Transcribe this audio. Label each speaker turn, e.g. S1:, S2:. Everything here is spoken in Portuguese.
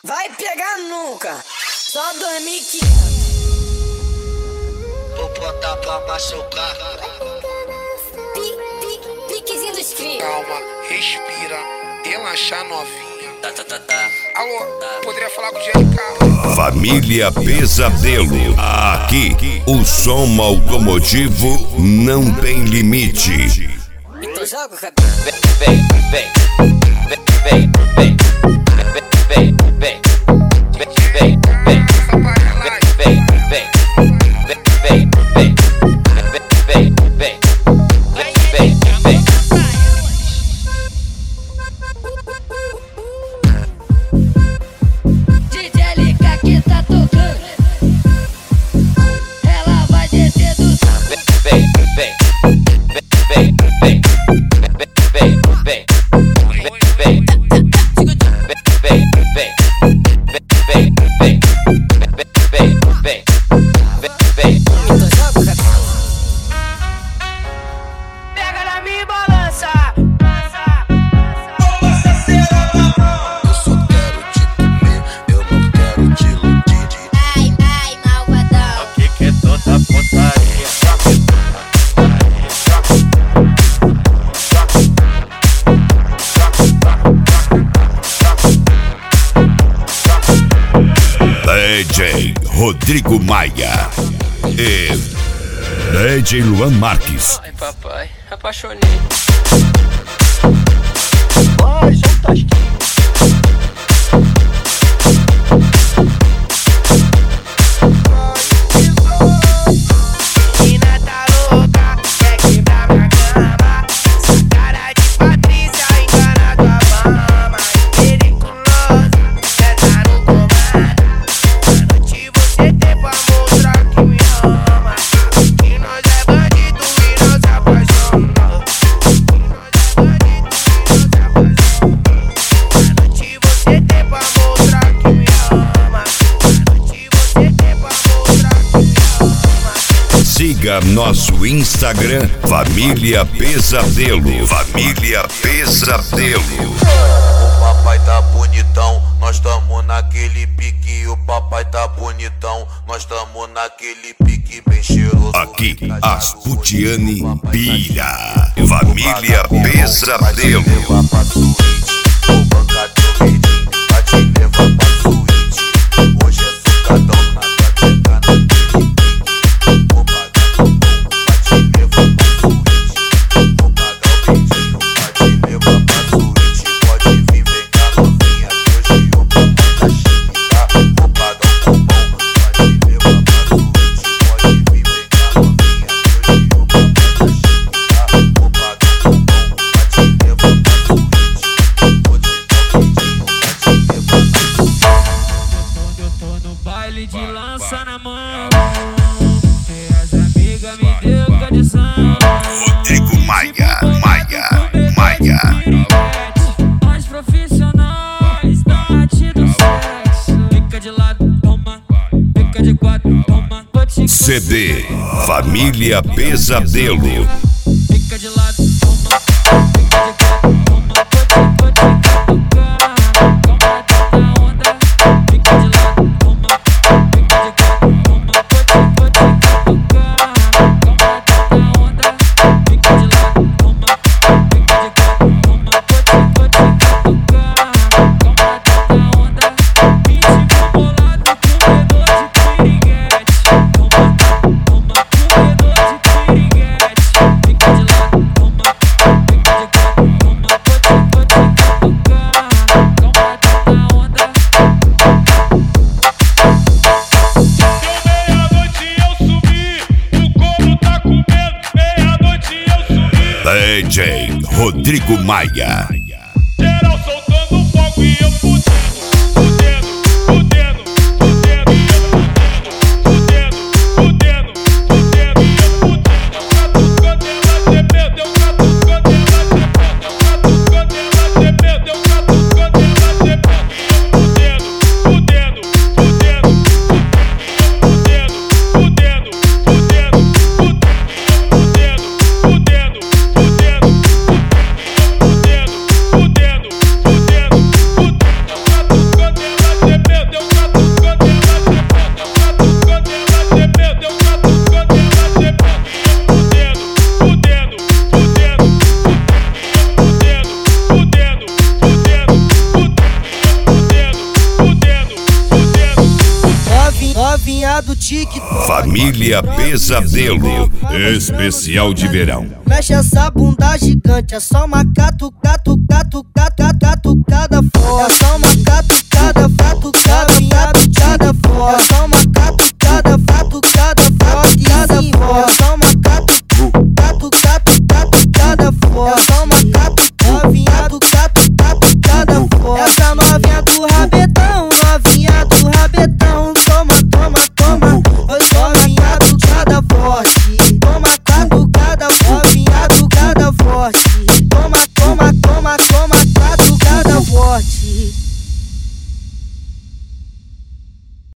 S1: Vai pegar nunca, só 2015.
S2: Vou botar pra machucar.
S1: Piquezinho dos cria.
S3: Calma, respira, relaxa novinha. Alô, poderia falar com o GLK?
S4: Família Pesadelo. Aqui, o som automotivo não tem limite.
S1: Então joga o cabelo.
S5: GLK que tá tocando, ela vai descer do pega na minha balança.
S2: Eu só quero te comer, eu não quero te iludir.
S5: Ai, malvadão.
S6: Aqui que é toda putaria.
S4: DJ Rodrigo Maia e DJ Luan Marques.
S6: Ai, papai, apaixonei.
S2: Vai, solta as
S5: Menina tá louca, quer quebrar minha cama. Essa cara de Patrícia engana tua mama. Periculosa, cê tá no comando. À noite você tem pra mostrar que me ama. Que nós é bandido e não se apaixona. Que nós é bandido e não se apaixona. À noite você tem pra mostrar que me ama. À noite você tem pra mostrar que me ama.
S4: Siga nosso Instagram, Família Pesadelo. Família Pesadelo.
S2: O papai tá bonitão, nós tamo naquele pique. O papai tá bonitão, nós tamo naquele pique bem cheiroso.
S4: Aqui, Asputiane Pira. Família Pesadelo.
S2: Levar pra suíte, vou bancar teu vidinho, pra te levar pra suíte. Hoje é sucadão na cateca naquele pique. Vou pagar teu bom, pra te levar pra suíte. Vou pagar o vidinho, pra te levar pra suíte. Pode vir, vem cá novinha, que hoje o papai tá chique, tá? Vou pagar o teu bom, pra te levar pra suíte. Pode vir, vem cá novinha, que hoje o papai tá chique, tá? Vou pagar o teu bom, pra te levar pra suíte. Vou te dar um vidinho, pra te levar pra suíte.
S7: Eu tô no baile de lança na mão, e as amigas me deu condição.
S4: Rodrigo Maia.
S7: Mais profissionais da arte do sexo. Fica de lado, toma. Fica de quatro, toma. Vou te
S4: CD Família Pesadelo.
S7: Fica de lado, toma. Fica de quatro, toma. Vou te catucar. Calma da onda. Fica de lado, toma. Fica de quatro, toma. Vou te catucar. Calma da onda. Fica de lado, toma. Fica de quatro, toma. Vou te catucar. Calma da onda. Ritmo bolado, comedor de piriguete. Toma, comedor de piriguete. Fica de lado, toma. Fica de quatro, toma. Vou te catucar. Calma da onda.
S8: Meia-noite eu subi, o corpo tá com medo. Meia-noite eu subi,
S4: DJ Rodrigo Maia.
S8: geral soltando fogo e eu fudendo, fudendo, fudendo, fudendo, fudendo, fudendo, fudendo, fudendo. Eu catucando ela gemendo, eu catucando ela gemendo, eu catucando ela gemendo, eu fudendo, fudendo, fudendo, fudendo, fudendo, fudendo, fudendo, fudendo, fudendo, fudendo.
S9: TikTok.
S4: Família Pesadelo, especial de verão.
S9: Mexe essa bunda gigante, é só uma catucada forte. É só uma